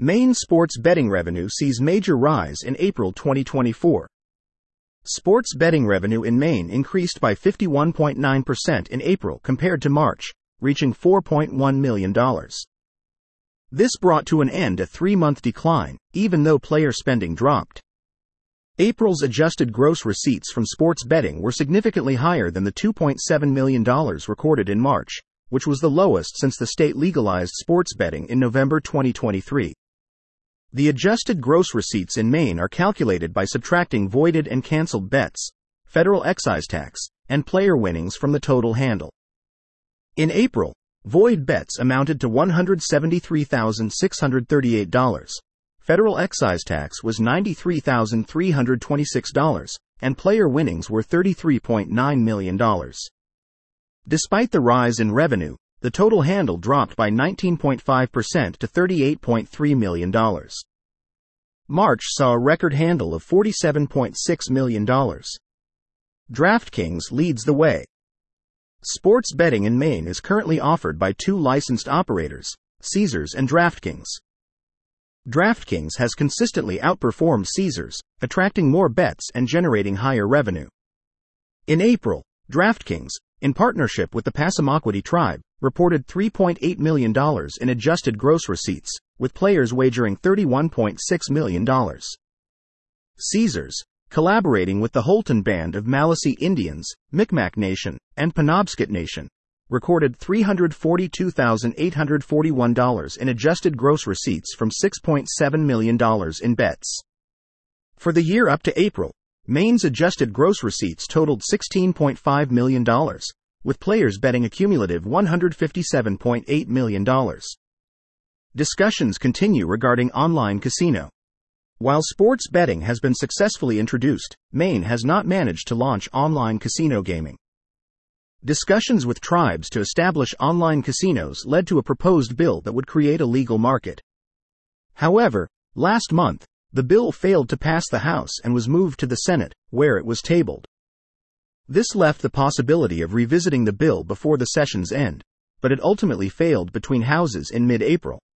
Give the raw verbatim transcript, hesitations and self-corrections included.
Maine sports betting revenue sees major rise in April twenty twenty-four. Sports betting revenue in Maine increased by fifty-one point nine percent in April compared to March, reaching four point one million dollars. This brought to an end a three-month decline, even though player spending dropped. April's adjusted gross receipts from sports betting were significantly higher than the two point seven million dollars recorded in March, which was the lowest since the state legalized sports betting in November twenty twenty-three. The adjusted gross receipts in Maine are calculated by subtracting voided and canceled bets, federal excise tax, and player winnings from the total handle. In April, void bets amounted to one hundred seventy-three thousand six hundred thirty-eight dollars, federal excise tax was ninety-three thousand three hundred twenty-six dollars, and player winnings were thirty-three point nine million dollars. Despite the rise in revenue, the total handle dropped by nineteen point five percent to thirty-eight point three million dollars. March saw a record handle of forty-seven point six million dollars. DraftKings leads the way. Sports betting in Maine is currently offered by two licensed operators, Caesars and DraftKings. DraftKings has consistently outperformed Caesars, attracting more bets and generating higher revenue. In April, DraftKings, in partnership with the Passamaquoddy tribe, reported three point eight million dollars in adjusted gross receipts, with players wagering thirty-one point six million dollars. Caesars, collaborating with the Holton Band of Maliseet Indians, Micmac Nation, and Penobscot Nation, recorded three hundred forty-two thousand eight hundred forty-one dollars in adjusted gross receipts from six point seven million dollars in bets. For the year up to April, Maine's adjusted gross receipts totaled sixteen point five million dollars, with players betting a cumulative one hundred fifty-seven point eight million dollars. Discussions continue regarding online casino. While sports betting has been successfully introduced, Maine has not managed to launch online casino gaming. Discussions with tribes to establish online casinos led to a proposed bill that would create a legal market. However, last month, the bill failed to pass the House and was moved to the Senate, where it was tabled. This left the possibility of revisiting the bill before the session's end, but it ultimately failed between houses in mid-April.